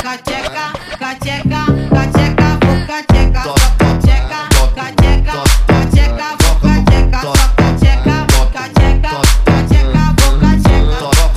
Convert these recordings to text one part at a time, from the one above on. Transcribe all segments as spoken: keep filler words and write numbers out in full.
cacheca, cacheca, cacheca, vou cacheca, só cacheca, cacheca, cacheca, vou cacheca, só cacheca, cacheca, cacheca, vou cacheca.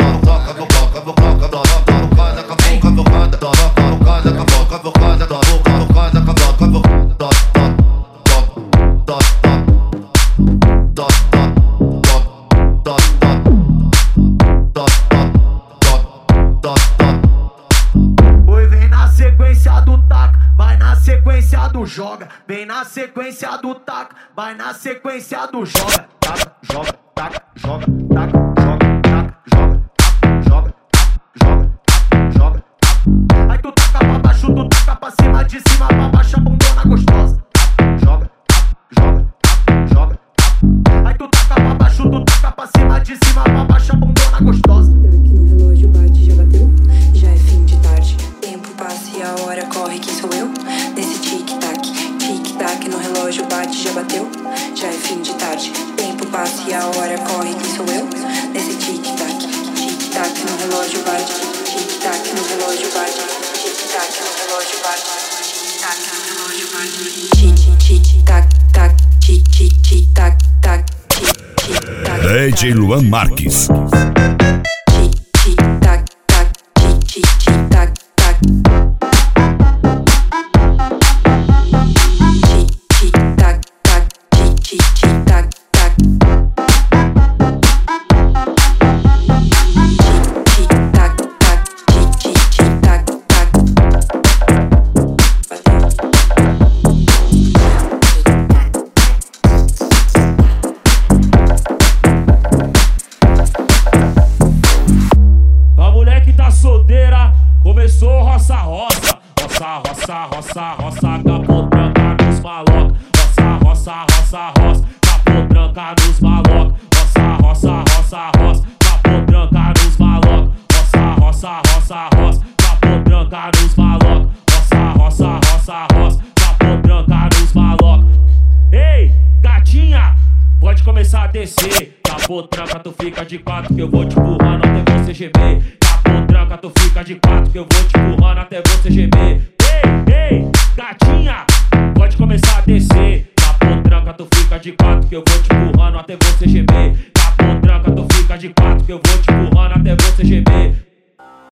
Oi, vem na sequência do taca, vai na sequência do joga. Vem na sequência do taca, vai na sequência do joga. Taca, joga, taca, joga, taca, joga, taca, joga, taca, joga, taca, joga, taca, joga, taca. Aí tu taca pra baixo, tu taca pra cima, de cima pra baixo, a bundona gostosa. Taca, joga, taca, joga, taca, joga, taca. Aí tu taca pra baixo, tu taca pra cima, de cima pra baixo, a bundona gostosa. Que no relógio bate, já bateu, já é fim de tarde. Tempo passa e a hora corre, quem sou eu? Nesse tic-tac, tic-tac no relógio bate, já bateu, já é fim de tarde. Tempo passa e a hora corre, quem sou eu? Nesse tic-tac, tic-tac no relógio bate, tic-tac no relógio bate, tic-tac no relógio bate, tic-tac no relógio bate, tic-tic-tac, tac, tic-tic-tac, tac, tic-tic-tac. D J Luan Marques. Tic-tic-tac, tac, tic-tic-tac, tac. Tic-tic-tac, tac, tic-tic-tac, tac. Tic-tic-tac, tac, tic-tic-tac, tac. A mulher que tá solteira começou roça-roça. Roça, roça, roça, roça, capotranca nos maloca. Roça, roça, roça, roça, capotranca nos maloca. Roça, roça, roça, roça, capotranca nos maloca. Roça, roça, roça, roça, capotranca nos maloca. Roça, roça, roça, roça, capotranca nos maloca. Ei, gatinha, pode começar a descer. Capotranca, tu fica de quatro que eu vou te empurrando até você gemer. Capotranca, tu fica de quatro que eu vou te empurrando até você gemer. Ei, ei, gatinha, pode começar a descer. Capotranca, tu fica de quatro que eu vou te empurrando até você gemer. Capotranca, tu fica de quatro que eu vou te empurrando até você gemer.